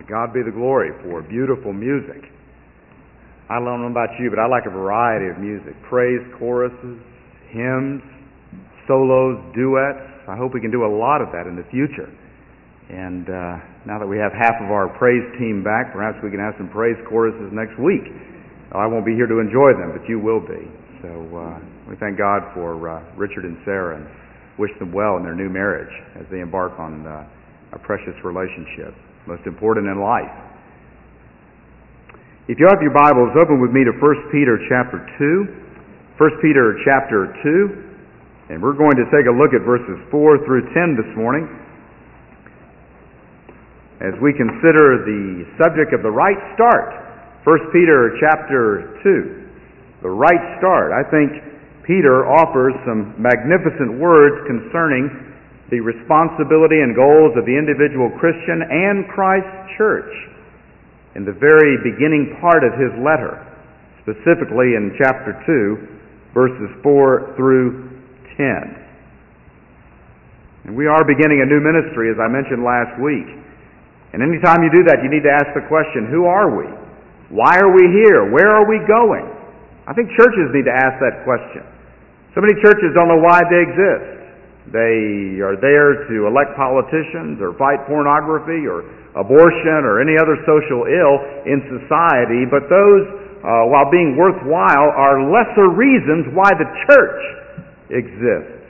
To God be the glory for beautiful music. I don't know about you, but I like a variety of music. Praise choruses, hymns, solos, duets. I hope we can do a lot of that in the future. And now that we have half of our praise team back, perhaps we can have some praise choruses next week. I won't be here to enjoy them, but you will be. So we thank God for Richard and Sarah and wish them well in their new marriage as they embark on a precious relationship, most important in life. If you have your Bibles, open with me to 1 Peter chapter 2. 1 Peter chapter 2, and we're going to take a look at verses 4 through 10 this morning as we consider the subject of the right start. 1 Peter chapter 2, the right start. I think Peter offers some magnificent words concerning the responsibility and goals of the individual Christian and Christ's church in the very beginning part of his letter, specifically in chapter 2, verses 4 through 10. And we are beginning a new ministry, as I mentioned last week. And anytime you do that, you need to ask the question, who are we? Why are we here? Where are we going? I think churches need to ask that question. So many churches don't know why they exist. They are there to elect politicians or fight pornography or abortion or any other social ill in society, but those, while being worthwhile, are lesser reasons why the church exists.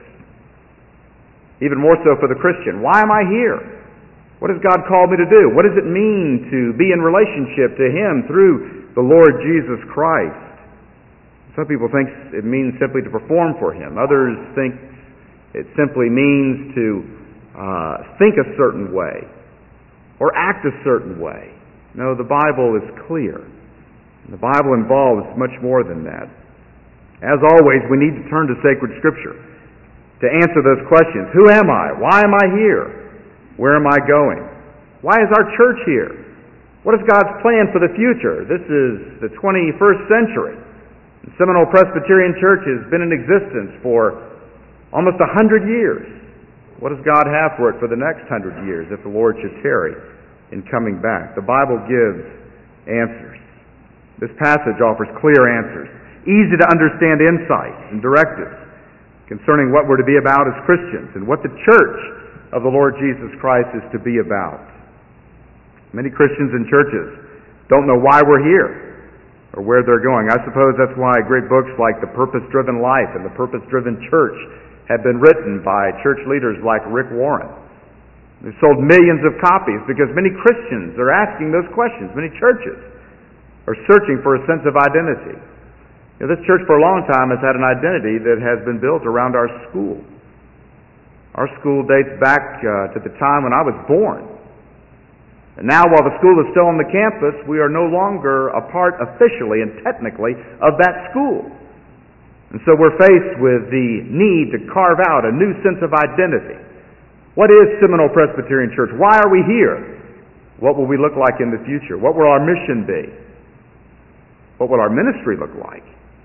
Even more so for the Christian. Why am I here? What has God called me to do? What does it mean to be in relationship to Him through the Lord Jesus Christ? Some people think it means simply to perform for Him. Others think it simply means to think a certain way or act a certain way. No, the Bible is clear. The Bible involves much more than that. As always, we need to turn to sacred Scripture to answer those questions. Who am I? Why am I here? Where am I going? Why is our church here? What is God's plan for the future? This is the 21st century. The Seminole Presbyterian Church has been in existence for almost 100 years. What does God have for it for the next 100 years if the Lord should tarry in coming back? The Bible gives answers. This passage offers clear answers, easy to understand insights and directives concerning what we're to be about as Christians and what the church of the Lord Jesus Christ is to be about. Many Christians and churches don't know why we're here or where they're going. I suppose that's why great books like The Purpose-Driven Life and The Purpose-Driven Church have been written by church leaders like Rick Warren. They've sold millions of copies because many Christians are asking those questions. Many churches are searching for a sense of identity. You know, this church for a long time has had an identity that has been built around our school. Our school dates back to the time when I was born. And now, while the school is still on the campus, we are no longer a part officially and technically of that school. And so we're faced with the need to carve out a new sense of identity. What is Seminole Presbyterian Church? Why are we here? What will we look like in the future? What will our mission be? What will our ministry look like?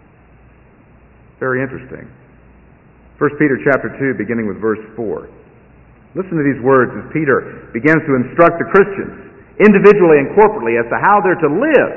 Very interesting. 1 Peter chapter 2, beginning with verse 4. Listen to these words as Peter begins to instruct the Christians, individually and corporately, as to how they're to live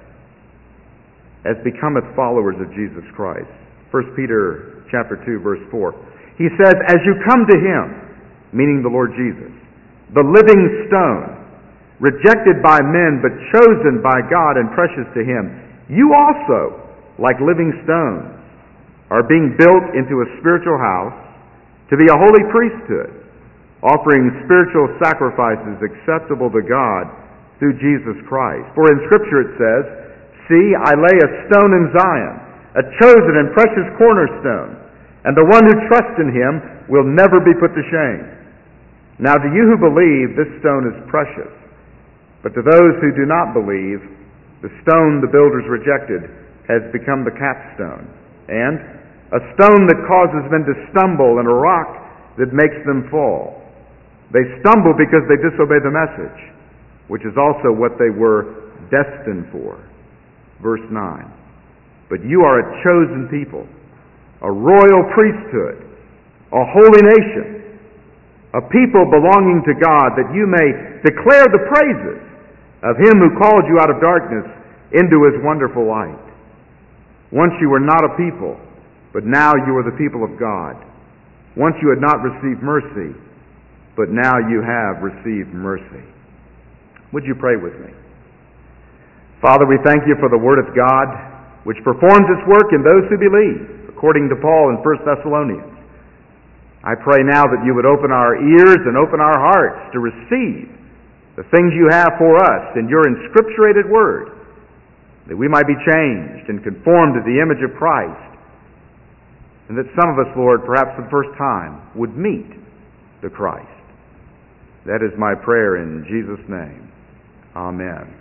as becometh followers of Jesus Christ. 1 Peter chapter 2, verse 4. He says, as you come to Him, meaning the Lord Jesus, the living stone, rejected by men but chosen by God and precious to Him, you also, like living stones, are being built into a spiritual house to be a holy priesthood, offering spiritual sacrifices acceptable to God through Jesus Christ. For in Scripture it says, see, I lay a stone in Zion, a chosen and precious cornerstone, and the one who trusts in Him will never be put to shame. Now to you who believe, this stone is precious, but to those who do not believe, the stone the builders rejected has become the capstone, and a stone that causes men to stumble, and a rock that makes them fall. They stumble because they disobey the message, which is also what they were destined for. Verse 9. But you are a chosen people, a royal priesthood, a holy nation, a people belonging to God, that you may declare the praises of Him who called you out of darkness into His wonderful light. Once you were not a people, but now you are the people of God. Once you had not received mercy, but now you have received mercy. Would you pray with me? Father, we thank you for the Word of God, which performs its work in those who believe, according to Paul in 1 Thessalonians. I pray now that you would open our ears and open our hearts to receive the things you have for us in your inscripturated Word, that we might be changed and conformed to the image of Christ, and that some of us, Lord, perhaps for the first time, would meet the Christ. That is my prayer in Jesus' name. Amen.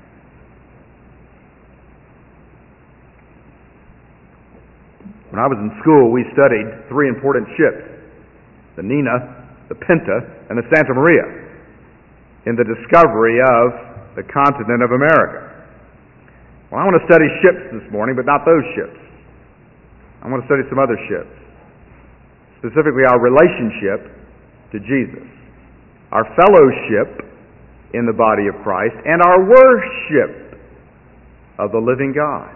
When I was in school, we studied three important ships, the Nina, the Pinta, and the Santa Maria, in the discovery of the continent of America. Well, I want to study ships this morning, but not those ships. I want to study some other ships, specifically our relationship to Jesus, our fellowship in the body of Christ, and our worship of the living God.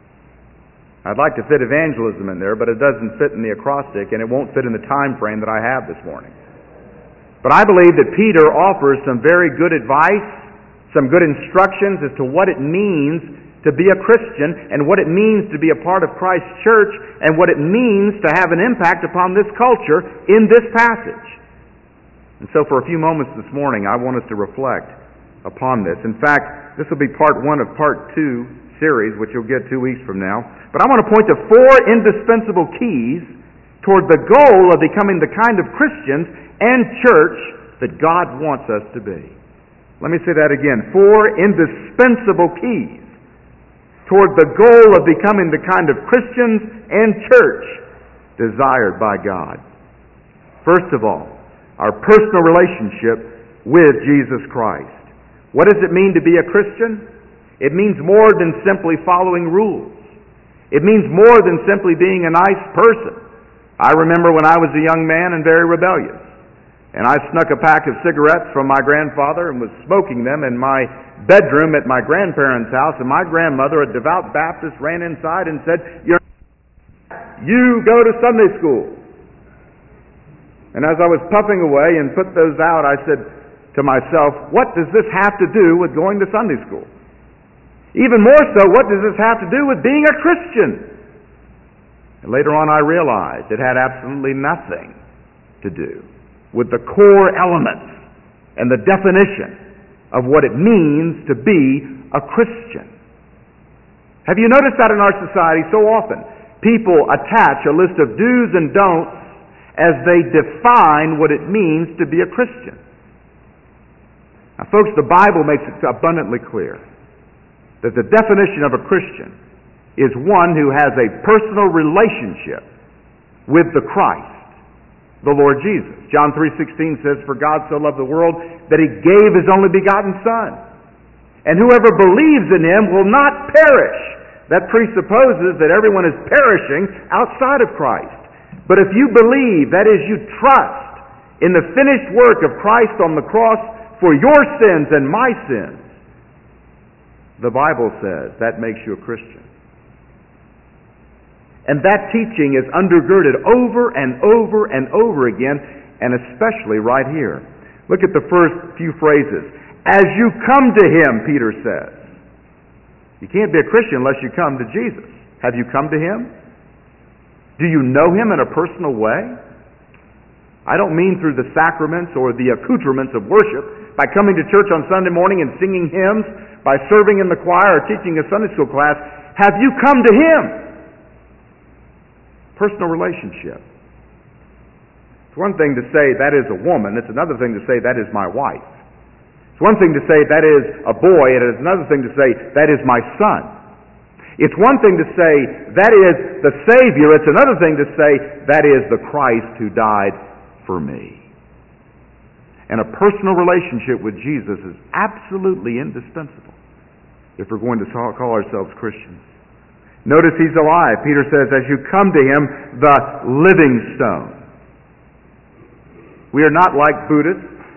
I'd like to fit evangelism in there, but it doesn't fit in the acrostic, and it won't fit in the time frame that I have this morning. But I believe that Peter offers some very good advice, some good instructions as to what it means to be a Christian, and what it means to be a part of Christ's church, and what it means to have an impact upon this culture in this passage. And so for a few moments this morning, I want us to reflect upon this. In fact, this will be part one of part 2 series, which you'll get 2 weeks from now. But I want to point to 4 indispensable keys toward the goal of becoming the kind of Christians and church that God wants us to be. Let me say that again. 4 indispensable keys toward the goal of becoming the kind of Christians and church desired by God. First of all, our personal relationship with Jesus Christ. What does it mean to be a Christian? It means more than simply following rules. It means more than simply being a nice person. I remember when I was a young man and very rebellious, and I snuck a pack of cigarettes from my grandfather and was smoking them in my bedroom at my grandparents' house, and my grandmother, a devout Baptist, ran inside and said, "You go to Sunday school." And as I was puffing away and put those out, I said to myself, what does this have to do with going to Sunday school? Even more so, what does this have to do with being a Christian? And later on I realized it had absolutely nothing to do with the core elements and the definition of what it means to be a Christian. Have you noticed that in our society so often? People attach a list of do's and don'ts as they define what it means to be a Christian. Now, folks, the Bible makes it abundantly clear that the definition of a Christian is one who has a personal relationship with the Christ, the Lord Jesus. John 3:16 says, "For God so loved the world that He gave His only begotten Son. And whoever believes in Him will not perish." That presupposes that everyone is perishing outside of Christ. But if you believe, that is, you trust in the finished work of Christ on the cross for your sins and my sins, the Bible says that makes you a Christian. And that teaching is undergirded over and over and over again, and especially right here. Look at the first few phrases. As you come to Him, Peter says. You can't be a Christian unless you come to Jesus. Have you come to Him? Do you know Him in a personal way? I don't mean through the sacraments or the accoutrements of worship, by coming to church on Sunday morning and singing hymns, by serving in the choir or teaching a Sunday school class. Have you come to Him? Personal relationship. It's one thing to say that is a woman. It's another thing to say that is my wife. It's one thing to say that is a boy, and it's another thing to say that is my son. It's one thing to say that is the Savior. It's another thing to say that is the Christ who died for me. And a personal relationship with Jesus is absolutely indispensable if we're going to call ourselves Christians. Notice He's alive. Peter says, as you come to Him, the living stone. We are not like Buddhists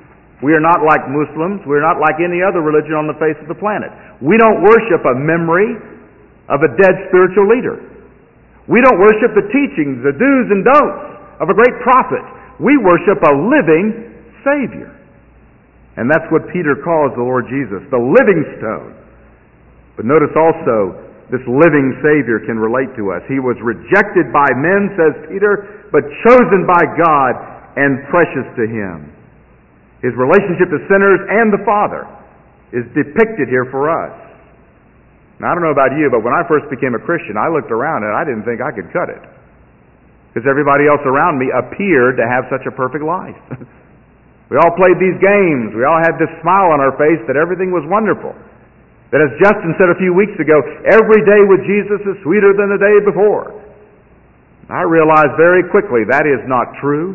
We are not like Muslims. We're not like any other religion on the face of the planet. We don't worship a memory of a dead spiritual leader. We don't worship the teachings, the do's and don'ts of a great prophet. We worship a living Savior. And that's what Peter calls the Lord Jesus, the living stone. But notice also, this living Savior can relate to us. He was rejected by men, says Peter, but chosen by God and precious to Him. His relationship to sinners and the Father is depicted here for us. Now, I don't know about you, but when I first became a Christian, I looked around and I didn't think I could cut it. Because everybody else around me appeared to have such a perfect life. We all played these games. We all had this smile on our face that everything was wonderful. That, as Justin said a few weeks ago, every day with Jesus is sweeter than the day before. I realized very quickly that is not true.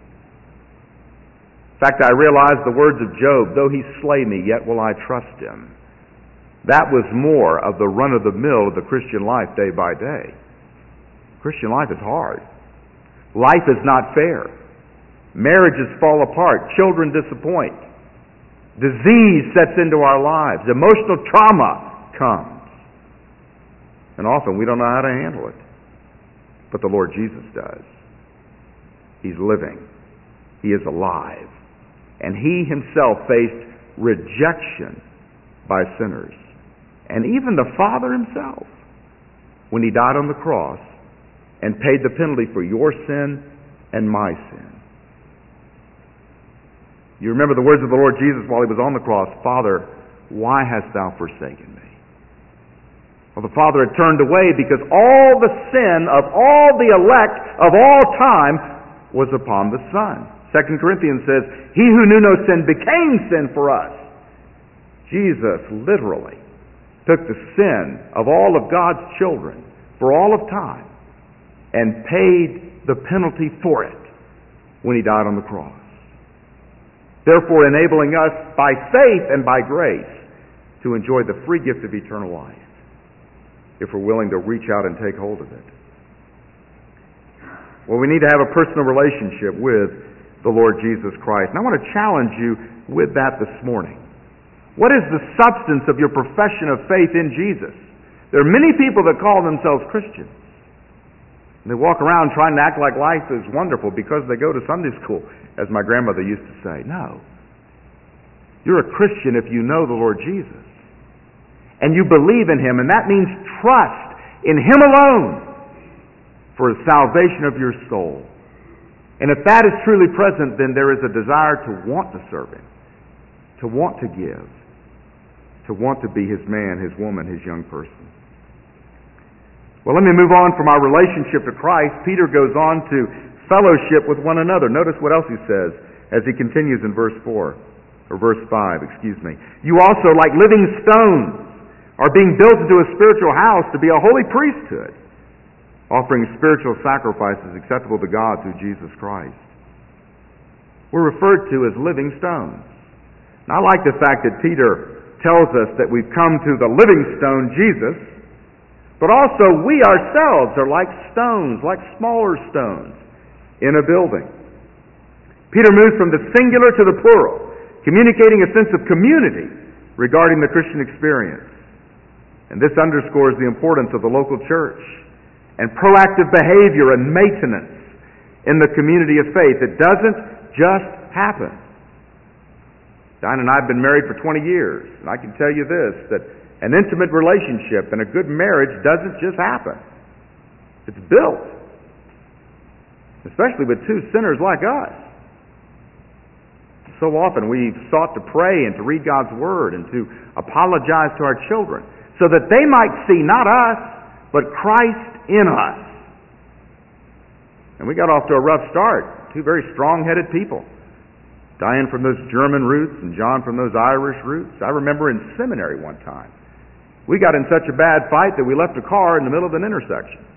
In fact, I realized the words of Job, though he slay me, yet will I trust him. That was more of the run-of-the-mill of the Christian life day by day. Christian life is hard. Life is not fair. Marriages fall apart. Children disappoint. Disease sets into our lives. Emotional trauma comes. And often we don't know how to handle it. But the Lord Jesus does. He's living. He is alive. And He Himself faced rejection by sinners. And even the Father Himself, when He died on the cross and paid the penalty for your sin and my sin. You remember the words of the Lord Jesus while He was on the cross, Father, why hast Thou forsaken me? Well, the Father had turned away because all the sin of all the elect of all time was upon the Son. 2 Corinthians says, He who knew no sin became sin for us. Jesus literally took the sin of all of God's children for all of time and paid the penalty for it when He died on the cross. Therefore enabling us by faith and by grace to enjoy the free gift of eternal life if we're willing to reach out and take hold of it. Well, we need to have a personal relationship with the Lord Jesus Christ. And I want to challenge you with that this morning. What is the substance of your profession of faith in Jesus? There are many people that call themselves Christians. And they walk around trying to act like life is wonderful because they go to Sunday school, as my grandmother used to say. No. You're a Christian if you know the Lord Jesus. And you believe in Him, and that means trust in Him alone for the salvation of your soul. And if that is truly present, then there is a desire to want to serve Him, to want to give, to want to be His man, His woman, His young person. Well, let me move on from our relationship to Christ. Peter goes on to fellowship with one another. Notice what else he says as he continues in verse 5. You also, like living stones, are being built into a spiritual house to be a holy priesthood, offering spiritual sacrifices acceptable to God through Jesus Christ. We're referred to as living stones. Now, I like the fact that Peter tells us that we've come to the living stone, Jesus, but also we ourselves are like stones, like smaller stones in a building. Peter moves from the singular to the plural, communicating a sense of community regarding the Christian experience. And this underscores the importance of the local church and proactive behavior and maintenance in the community of faith. It doesn't just happen. Diane and I have been married for 20 years, and I can tell you this, that an intimate relationship and a good marriage doesn't just happen. It's built. Especially with two sinners like us. So often we've sought to pray and to read God's Word and to apologize to our children so that they might see not us, but Christ in us. And we got off to a rough start. Two very strong-headed people. Diane from those German roots and John from those Irish roots. I remember in seminary one time, we got in such a bad fight that we left a car in the middle of an intersection.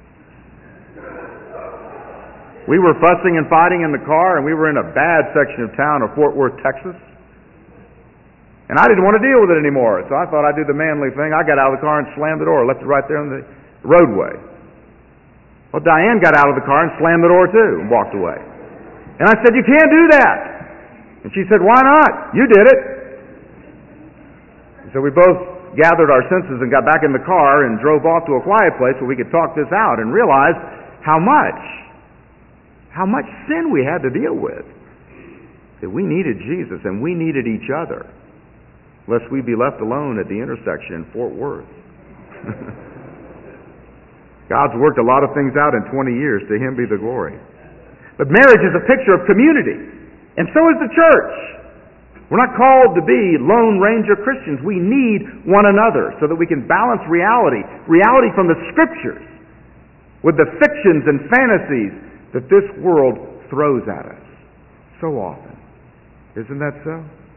We were fussing and fighting in the car, and we were in a bad section of town of Fort Worth, Texas. And I didn't want to deal with it anymore, so I thought I'd do the manly thing. I got out of the car and slammed the door, left it right there on the roadway. Well, Diane got out of the car and slammed the door too and walked away. And I said, "You can't do that. And she said, "Why not? You did it." And so we both gathered our senses and got back in the car and drove off to a quiet place where we could talk this out and realized how much sin we had to deal with. That we needed Jesus and we needed each other, lest we be left alone at the intersection in Fort Worth. God's worked a lot of things out in 20 years. To Him be the glory. But marriage is a picture of community, and so is the church. We're not called to be Lone Ranger Christians. We need one another so that we can balance reality from the Scriptures, with the fictions and fantasies that this world throws at us so often. Isn't that so?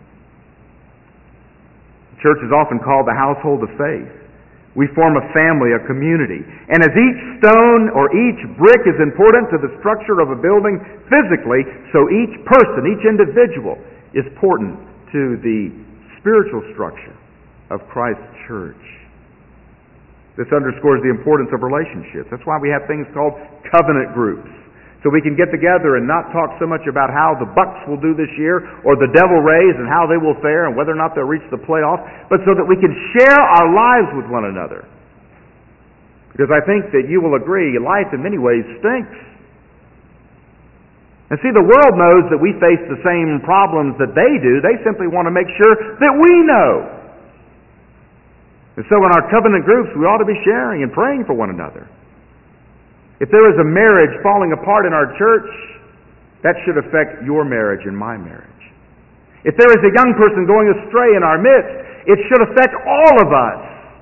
The church is often called the household of faith. We form a family, a community. And as each stone or each brick is important to the structure of a building physically, so each person, each individual is important to the spiritual structure of Christ's church. This underscores the importance of relationships. That's why we have things called covenant groups. So we can get together and not talk so much about how the Bucks will do this year or the Devil Rays and how they will fare and whether or not they'll reach the playoffs, but so that we can share our lives with one another. Because I think that you will agree, life in many ways stinks. And see, the world knows that we face the same problems that they do. They simply want to make sure that we know. And so in our covenant groups, we ought to be sharing and praying for one another. If there is a marriage falling apart in our church, that should affect your marriage and my marriage. If there is a young person going astray in our midst, it should affect all of us.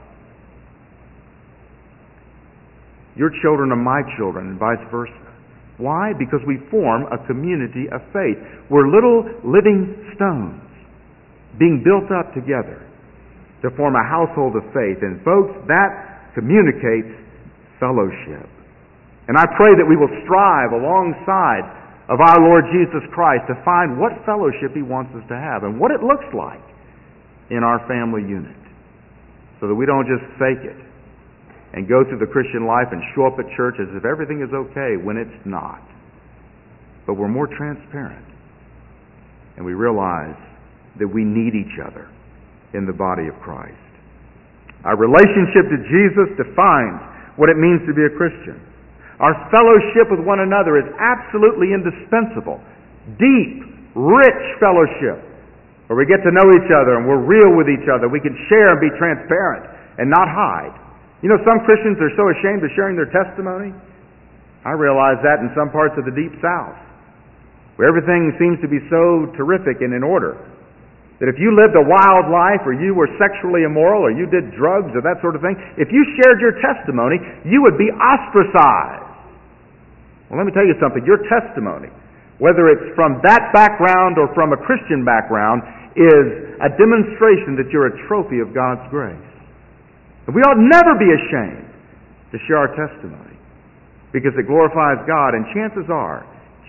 Your children are my children and vice versa. Why? Because we form a community of faith. We're little living stones being built up together to form a household of faith. And folks, that communicates fellowship. And I pray that we will strive alongside of our Lord Jesus Christ to find what fellowship He wants us to have and what it looks like in our family unit, so that we don't just fake it and go through the Christian life and show up at church as if everything is okay when it's not. But we're more transparent, and we realize that we need each other in the body of Christ. Our relationship to Jesus defines what it means to be a Christian. Our fellowship with one another is absolutely indispensable. Deep, rich fellowship, where we get to know each other and we're real with each other. We can share and be transparent and not hide. You know, some Christians are so ashamed of sharing their testimony. I realize that in some parts of the Deep South, where everything seems to be so terrific and in order, that if you lived a wild life, or you were sexually immoral, or you did drugs, or that sort of thing, if you shared your testimony, you would be ostracized. Well, let me tell you something. Your testimony, whether it's from that background or from a Christian background, is a demonstration that you're a trophy of God's grace. And we ought never be ashamed to share our testimony, because it glorifies God, and chances are,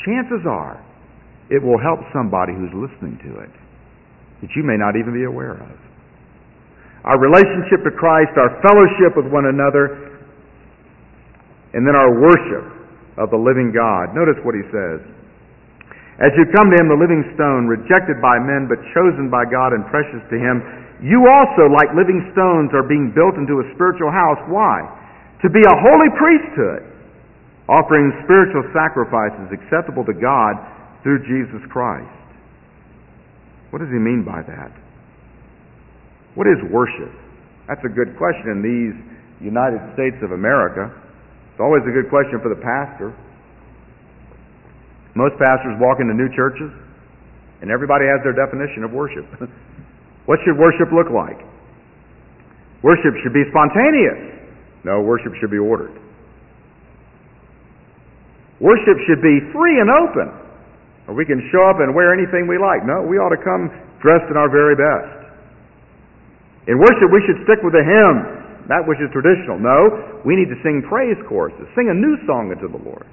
it will help somebody who's listening to it that you may not even be aware of. Our relationship to Christ, our fellowship with one another, and then our worship of the living God. Notice what he says. As you come to Him, the living stone, rejected by men, but chosen by God and precious to Him, you also, like living stones, are being built into a spiritual house. Why? To be a holy priesthood, offering spiritual sacrifices acceptable to God through Jesus Christ. What does he mean by that? What is worship? That's a good question in these United States of America. It's always a good question for the pastor. Most pastors walk into new churches, and everybody has their definition of worship. What should worship look like? Worship should be spontaneous. No, worship should be ordered. Worship should be free and open. Or we can show up and wear anything we like. No, we ought to come dressed in our very best. In worship, we should stick with the hymn, that which is traditional. No, we need to sing praise choruses, sing a new song unto the Lord.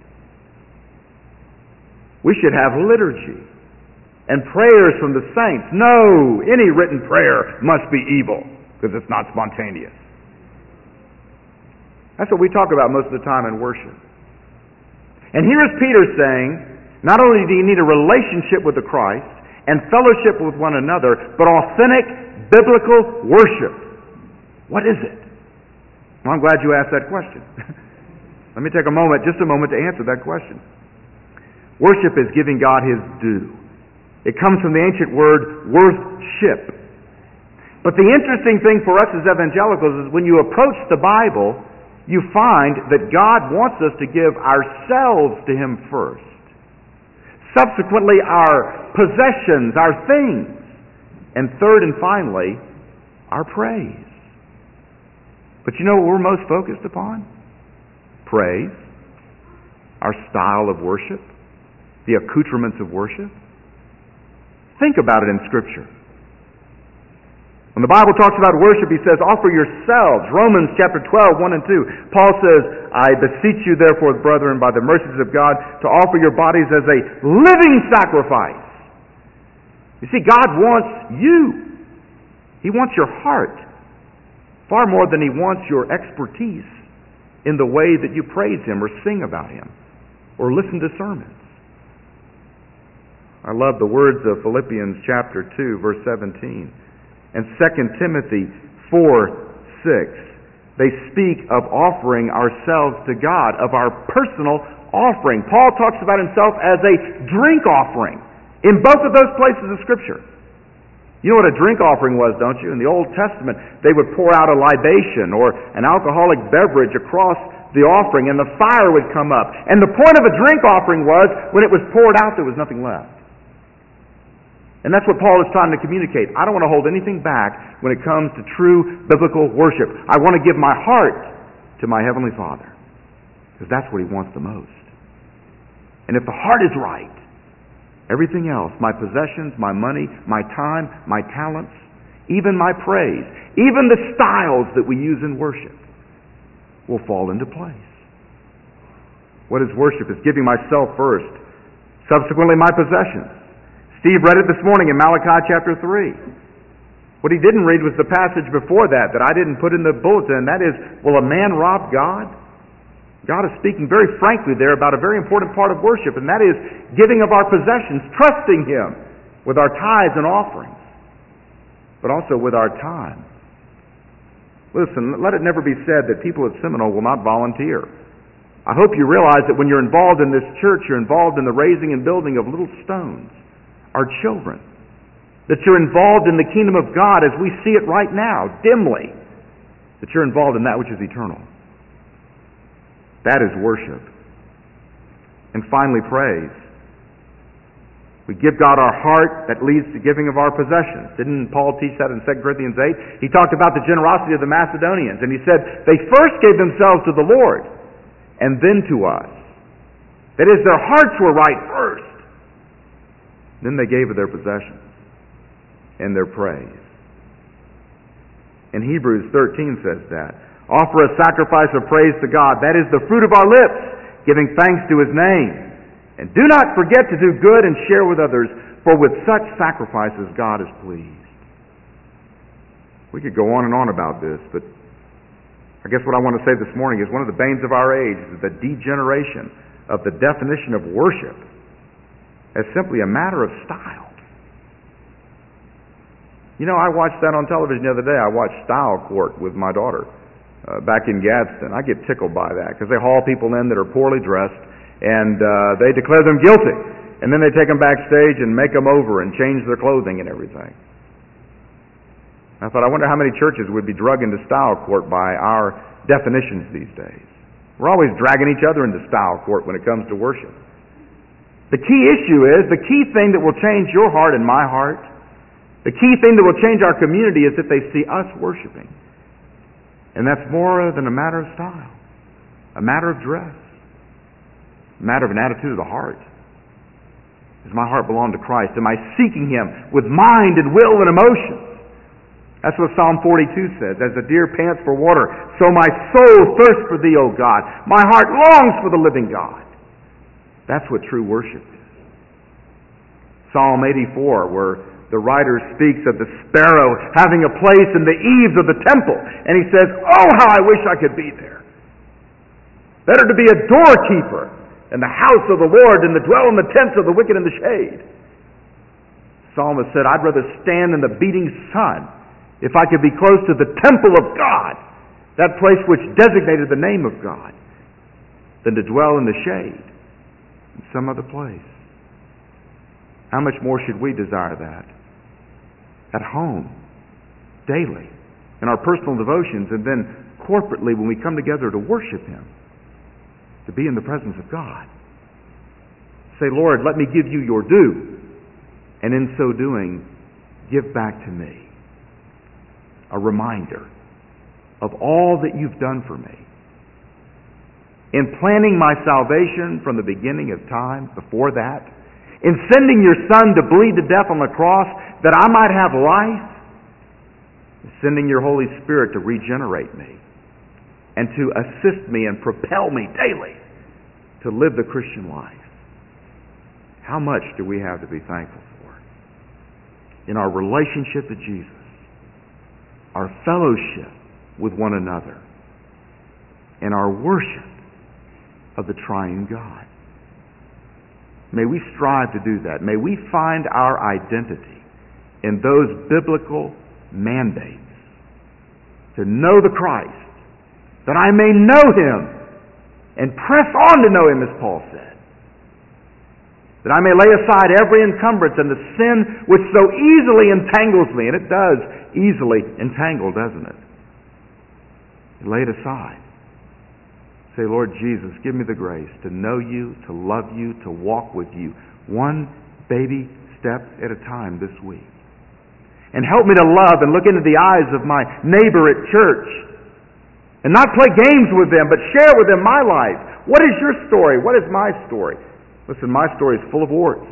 We should have liturgy and prayers from the saints. No, any written prayer must be evil, because it's not spontaneous. That's what we talk about most of the time in worship. And here is Peter saying, not only do you need a relationship with the Christ, and fellowship with one another, but authentic biblical worship. What is it? Well, I'm glad you asked that question. Let me take just a moment to answer that question. Worship is giving God His due. It comes from the ancient word worship. But the interesting thing for us as evangelicals is when you approach the Bible, you find that God wants us to give ourselves to Him first. Subsequently, our possessions, our things. And third and finally, our praise. But you know what we're most focused upon? Praise. Our style of worship. The accoutrements of worship. Think about it in Scripture. When the Bible talks about worship, he says, offer yourselves. Romans chapter 12, 1 and 2. Paul says, I beseech you therefore, brethren, by the mercies of God, to offer your bodies as a living sacrifice. You see, God wants you. He wants your heart far more than He wants your expertise in the way that you praise Him or sing about Him or listen to sermons. I love the words of Philippians chapter 2, verse 17. And 2 Timothy 4:6. They speak of offering ourselves to God, of our personal offering. Paul talks about himself as a drink offering in both of those places of Scripture. You know what a drink offering was, don't you? In the Old Testament, they would pour out a libation or an alcoholic beverage across the offering, and the fire would come up. And the point of a drink offering was, when it was poured out, there was nothing left. And that's what Paul is trying to communicate. I don't want to hold anything back when it comes to true biblical worship. I want to give my heart to my Heavenly Father, because that's what He wants the most. And if the heart is right, everything else, my possessions, my money, my time, my talents, even my praise, even the styles that we use in worship, will fall into place. What is worship? It's giving myself first, subsequently my possessions. Steve read it this morning in Malachi chapter 3. What he didn't read was the passage before that I didn't put in the bulletin. That is, will a man rob God? God is speaking very frankly there about a very important part of worship, and that is giving of our possessions, trusting Him with our tithes and offerings, but also with our time. Listen, let it never be said that people at Seminole will not volunteer. I hope you realize that when you're involved in this church, you're involved in the raising and building of little stones, our children, that you're involved in the kingdom of God as we see it right now, dimly, that you're involved in that which is eternal. That is worship. And finally, praise. We give God our heart, that leads to giving of our possessions. Didn't Paul teach that in 2 Corinthians 8? He talked about the generosity of the Macedonians, and he said they first gave themselves to the Lord, and then to us. That is, their hearts were right first. Then they gave of their possessions and their praise. And Hebrews 13 says that. Offer a sacrifice of praise to God. That is the fruit of our lips, giving thanks to His name. And do not forget to do good and share with others, for with such sacrifices God is pleased. We could go on and on about this, but I guess what I want to say this morning is one of the banes of our age is the degeneration of the definition of worship as simply a matter of style. You know, I watched that on television the other day. I watched Style Court with my daughter back in Gadsden. I get tickled by that because they haul people in that are poorly dressed and they declare them guilty. And then they take them backstage and make them over and change their clothing and everything. I thought, I wonder how many churches would be drug into Style Court by our definitions these days. We're always dragging each other into Style Court when it comes to worship. The key issue is, the key thing that will change your heart and my heart, the key thing that will change our community is that they see us worshiping. And that's more than a matter of style, a matter of dress, a matter of an attitude of the heart. Does my heart belong to Christ? Am I seeking Him with mind and will and emotions? That's what Psalm 42 says. As the deer pants for water, so my soul thirsts for Thee, O God. My heart longs for the living God. That's what true worship is. Psalm 84, where the writer speaks of the sparrow having a place in the eaves of the temple. And he says, oh, how I wish I could be there. Better to be a doorkeeper in the house of the Lord than to dwell in the tents of the wicked in the shade. Psalmist said, I'd rather stand in the beating sun if I could be close to the temple of God, that place which designated the name of God, than to dwell in the shade in some other place. How much more should we desire that? At home, daily, in our personal devotions, and then corporately when we come together to worship Him, to be in the presence of God. Say, Lord, let me give you your due, and in so doing, give back to me a reminder of all that you've done for me. In planning my salvation from the beginning of time, before that, in sending your Son to bleed to death on the cross that I might have life, in sending your Holy Spirit to regenerate me and to assist me and propel me daily to live the Christian life. How much do we have to be thankful for? In our relationship to Jesus, our fellowship with one another, and our worship of the triune God. May we strive to do that. May we find our identity in those biblical mandates to know the Christ, that I may know Him and press on to know Him, as Paul said. That I may lay aside every encumbrance and the sin which so easily entangles me. And it does easily entangle, doesn't it? Lay it aside. Say, Lord Jesus, give me the grace to know you, to love you, to walk with you, one baby step at a time this week. And help me to love and look into the eyes of my neighbor at church and not play games with them, but share with them my life. What is your story? What is my story? Listen, my story is full of warts.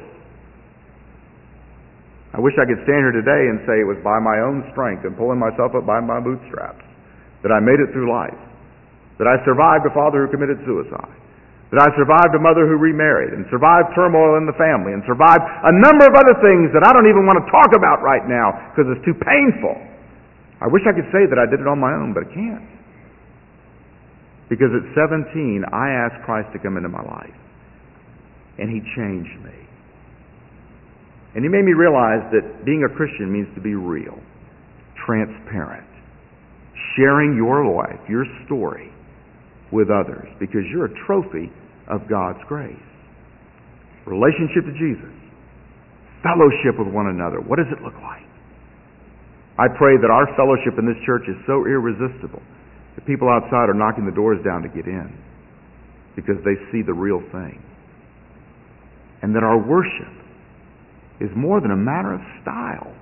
I wish I could stand here today and say it was by my own strength and pulling myself up by my bootstraps that I made it through life. That I survived a father who committed suicide. That I survived a mother who remarried, and survived turmoil in the family, and survived a number of other things that I don't even want to talk about right now because it's too painful. I wish I could say that I did it on my own, but I can't. Because at 17, I asked Christ to come into my life. And He changed me. And He made me realize that being a Christian means to be real, transparent, sharing your life, your story, with others, because you're a trophy of God's grace. Relationship to Jesus. Fellowship with one another. What does it look like? I pray that our fellowship in this church is so irresistible that people outside are knocking the doors down to get in because they see the real thing. And that our worship is more than a matter of style,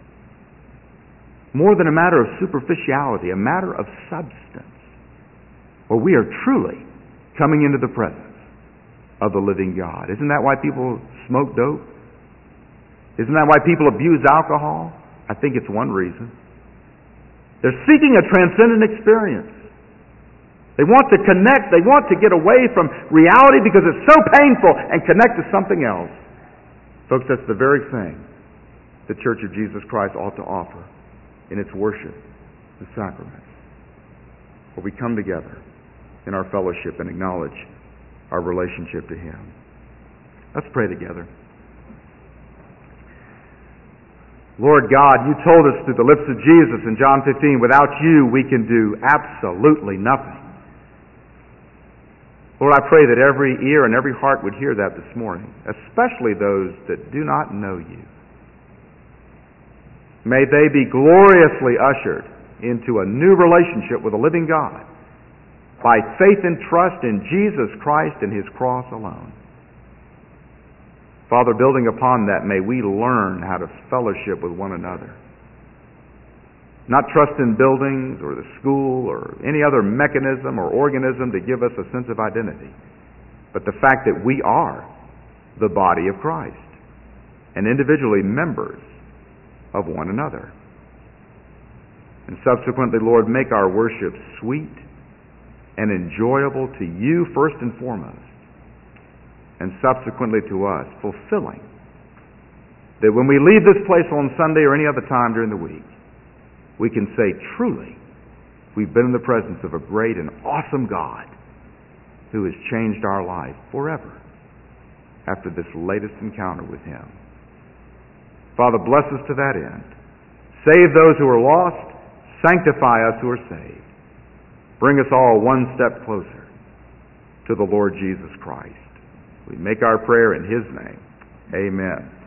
more than a matter of superficiality, a matter of substance. Where we are truly coming into the presence of the living God. Isn't that why people smoke dope? Isn't that why people abuse alcohol? I think it's one reason. They're seeking a transcendent experience. They want to connect. They want to get away from reality because it's so painful and connect to something else. Folks, that's the very thing the Church of Jesus Christ ought to offer in its worship, the sacraments, where we come together in our fellowship and acknowledge our relationship to Him. Let's pray together. Lord God, you told us through the lips of Jesus in John 15, without you we can do absolutely nothing. Lord, I pray that every ear and every heart would hear that this morning, especially those that do not know you. May they be gloriously ushered into a new relationship with the living God by faith and trust in Jesus Christ and His cross alone. Father, building upon that, may we learn how to fellowship with one another. Not trust in buildings or the school or any other mechanism or organism to give us a sense of identity, but the fact that we are the body of Christ and individually members of one another. And subsequently, Lord, make our worship sweet and enjoyable to you first and foremost, and subsequently to us, fulfilling that when we leave this place on Sunday or any other time during the week, we can say truly we've been in the presence of a great and awesome God who has changed our life forever after this latest encounter with Him. Father, bless us to that end. Save those who are lost. Sanctify us who are saved. Bring us all one step closer to the Lord Jesus Christ. We make our prayer in His name. Amen.